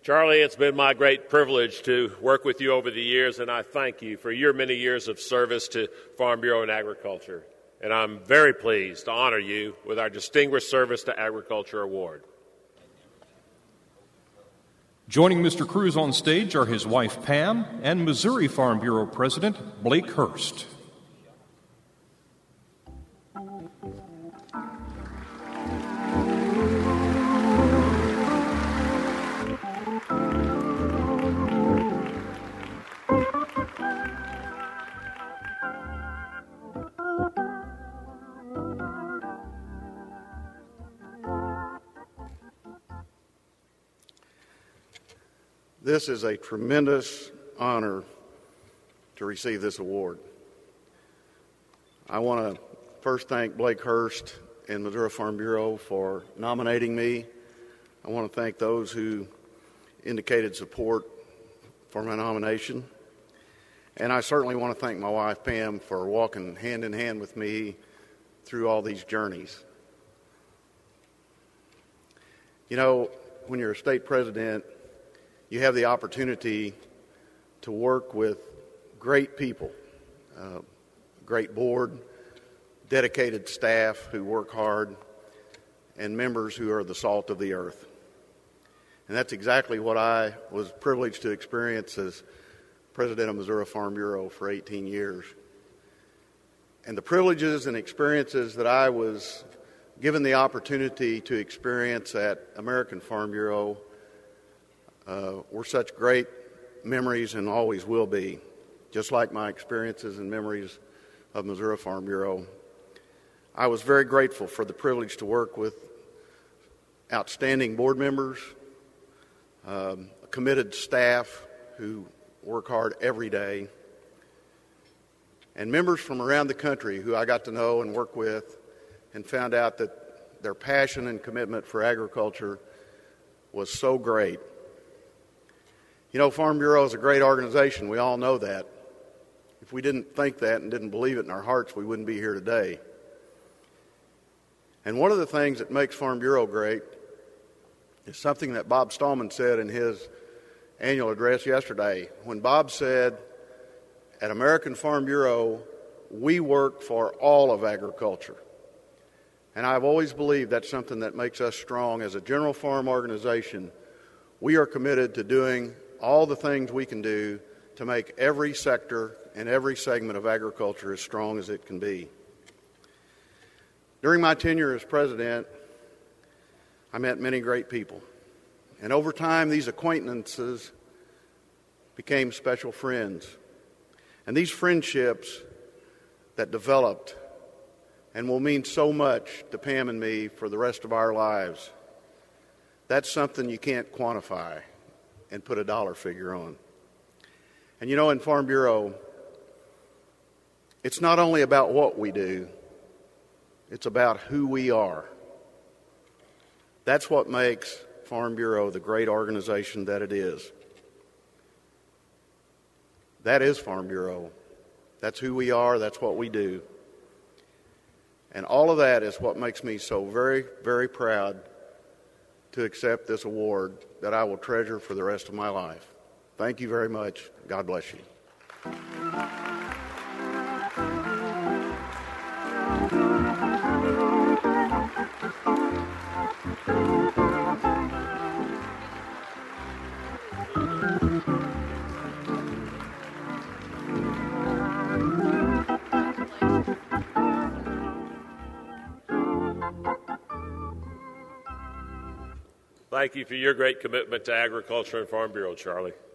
Charlie, it's been my great privilege to work with you over the years, and I thank you for your many years of service to Farm Bureau and Agriculture. And I'm very pleased to honor you with our Distinguished Service to Agriculture Award. Joining Mr. Cruz on stage are his wife Pam and Missouri Farm Bureau President Blake Hurst. This is a tremendous honor to receive this award. I want to first thank Blake Hurst and Missouri Farm Bureau for nominating me. I want to thank those who indicated support for my nomination. And I certainly want to thank my wife, Pam, for walking hand in hand with me through all these journeys. You know, when you're a state president, you have the opportunity to work with great people, great board, dedicated staff who work hard, and members who are the salt of the earth. And that's exactly what I was privileged to experience as president of Missouri Farm Bureau for 18 years. And the privileges and experiences that I was given the opportunity to experience at American Farm Bureau were such great memories and always will be, just like my experiences and memories of Missouri Farm Bureau. I was very grateful for the privilege to work with outstanding board members, a committed staff who work hard every day, and members from around the country who I got to know and work with and found out that their passion and commitment for agriculture was so great. You know, Farm Bureau is a great organization. We all know that. If we didn't think that and didn't believe it in our hearts, we wouldn't be here today. And one of the things that makes Farm Bureau great is something that Bob Stallman said in his annual address yesterday. When Bob said, at American Farm Bureau, we work for all of agriculture. And I've always believed that's something that makes us strong. As a general farm organization, we are committed to doing all the things we can do to make every sector and every segment of agriculture as strong as it can be. During my tenure as president, I met many great people. And over time, these acquaintances became special friends. And these friendships that developed and will mean so much to Pam and me for the rest of our lives, that's something you can't quantify and put a dollar figure on. And you know, in Farm Bureau, it's not only about what we do, it's about who we are. That's what makes Farm Bureau the great organization that it is. That is Farm Bureau. That's who we are, that's what we do. And all of that is what makes me so very, very proud to accept this award that I will treasure for the rest of my life. Thank you very much. God bless you. Thank you for your great commitment to agriculture and Farm Bureau, Charlie.